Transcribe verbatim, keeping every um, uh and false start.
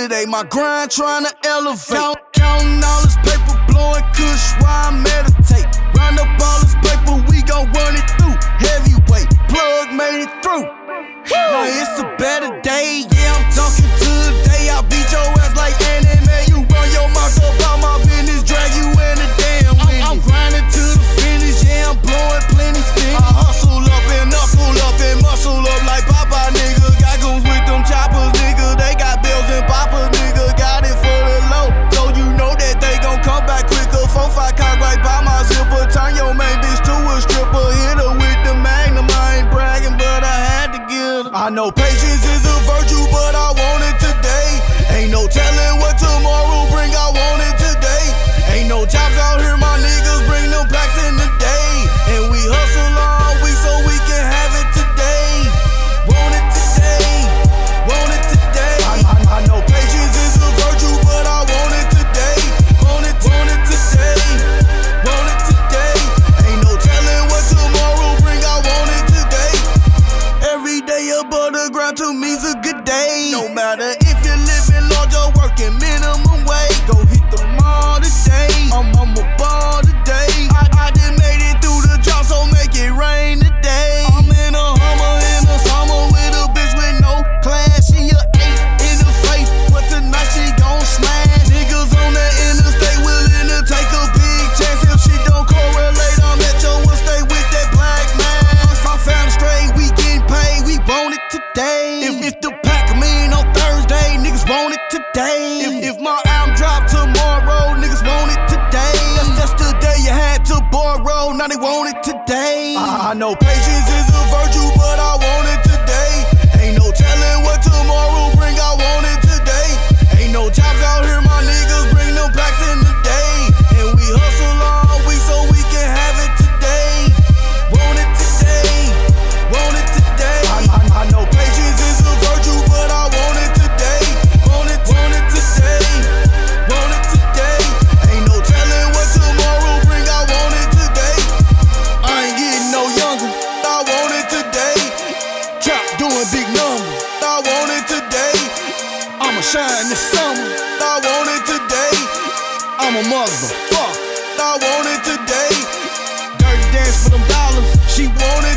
it ain't my grind trying to elevate. Count, counting all this paper, blowing kush while I meditate. Round up all this paper, we gon' run it through. Heavyweight, plug made it through. Now it's a better day, yeah, I'm talking to the day. I beat your ass like anime. You run your mouth up out my business, drag you in the damn wind. I'm, I'm grinding to the finish, yeah, I'm blowing plenty spin. I hustle up and knuckle up and muscle up like Papa, nigga. Got goons with them choppers, nigga. They got bills and poppers, nigga. Got it for the low, so you know that they gon' come back quicker. Four, five cock right by my zipper. Turn your main bitch to a stripper. Hit her with the magnum. I ain't bragging, but I had to give her. I know patience is a virtue, but I want it today. Ain't no telling what tomorrow bring, I want it today. Ain't no jobs out here, my niggas bring them packs in the day. And we hustle all week so we can have it today. Want it today, want it today. I, I, I know patience is a virtue, but I want it today. Want it, want it today, want it today. Ain't no telling what tomorrow bring, I want it today. Every day above the ground to me's a good day. No matter if you're living large or working minimum wage, go hit the mall today. I'm, I'm a ball today. I, I just made it through the drought, so make it rain today. I'm in a Hummer in the summer with a bitch with no class. She a eight in the face, but tonight she gon' smash. Niggas on the interstate willing to take a big chance. If she don't correlate, I'm at your will stay with that black man. If I found straight, we getting paid, we want it today. If, if the pack mean on Thursday, niggas want it today. If, if my album drop tomorrow, niggas want it today. That's, that's the day you had to borrow, now they want it today. I, I know patience is a virtue, but I want it today. Ain't no telling what tomorrow bring, I want it today. Ain't no jobs out here, my niggas bring them packs in the day. And we hustle all week so we can have it today. Want it today, want it today. I, I, I know patience is a virtue, but I want it today. Want it, want it today, want it today. Ain't no telling what tomorrow bring, I want it today. I ain't getting no younger, I want it today. Trap doing big numbers, I want it today. I'ma shine this summer, I want it today. I'm a motherfucker, I want it today. Dirty dance for them dollars, she want it